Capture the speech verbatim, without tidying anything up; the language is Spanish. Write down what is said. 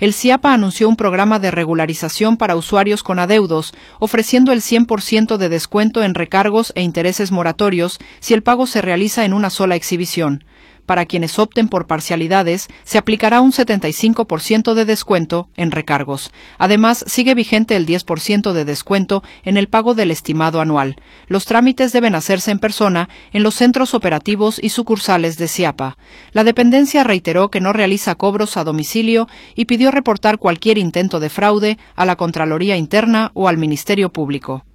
el CIAPA anunció un programa de regularización para usuarios con adeudos, ofreciendo el cien por ciento de descuento en recargos e intereses moratorios si el pago se realiza en una sola exhibición. Para quienes opten por parcialidades, se aplicará un setenta y cinco por ciento de descuento en recargos. Además, sigue vigente el diez por ciento de descuento en el pago del estimado anual. Los trámites deben hacerse en persona en los centros operativos y sucursales de CIAPA. La dependencia reiteró que no realiza cobros a domicilio y pidió reportar cualquier intento de fraude a la Contraloría Interna o al Ministerio Público.